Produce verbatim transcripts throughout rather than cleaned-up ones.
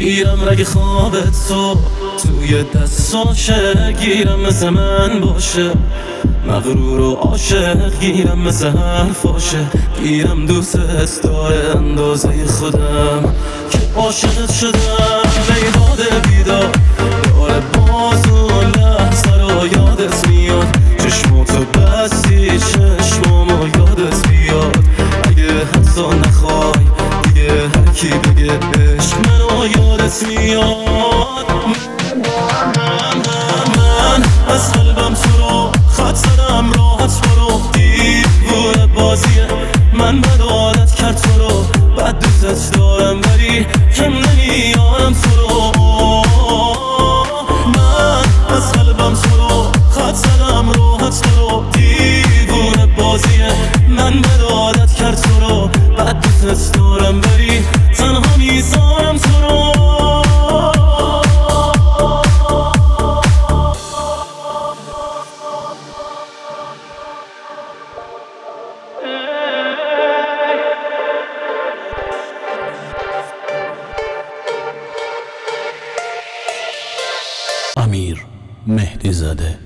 میگیرم رگ خوابت تو توی دستاشه، گیرم مثل من باشه، مغرور و عاشق گیرم مثل حرفاشه، گیرم دوست داره اندازه خودم که عاشقت شدم. ای داده بیدار داره باز اون لحظه رو یادت میاد، چشماتو بستی چشمامو یادت بیاد. اگه حتی نخوای دیگه هر کی بگه عشق منو یادت میاد. من من من از قلبم تو رو خط زدم، راحت برو، دیوونه بازیه، من بد عادت کرد تو رو، بد دوست دارم ولی کم نمیارم تو رو. من از قلبم تو رو خط زدم، راحت برو، دیوونه بازیه، من بد عادت کرد تو رو، بد دوست دارم ولی تنها میذارم تو رو. امیر مهدی زاده.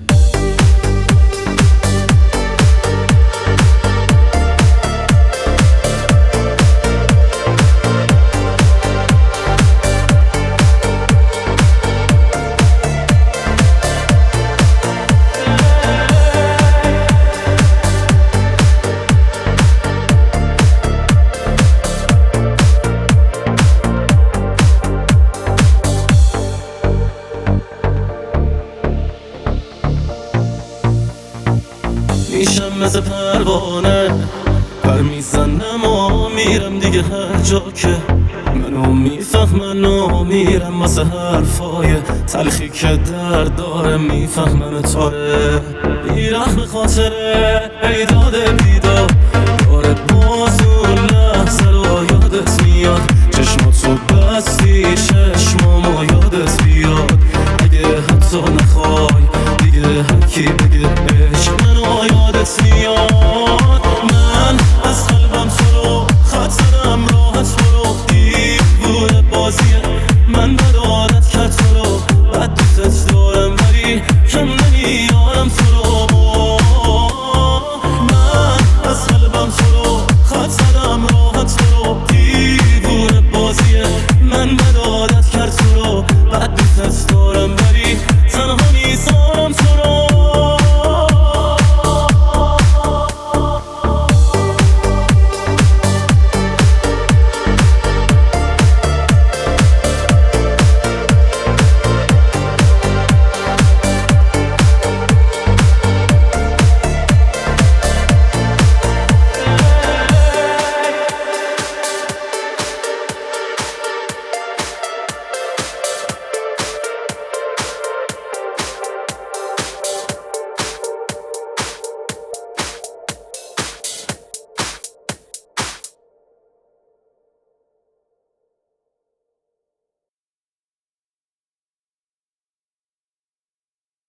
میشم مثل پروانه پر میزنم و میرم دیگه هر جا که منو میفهمن و میرم واسه حرفای تلخی که درد داره، میفهمن تاره بیرخ به خاطره. ای داده بیدار داره باز اون لحظه رو یادت میاد، چشماتو بستی چشمامو یادت بیاد. اگه حتی نخوای دیگه هر کی بگه عشق منو یادت میاد. من از قلبم تو رو خط زدم، راحت برو، دیوونه بازیه،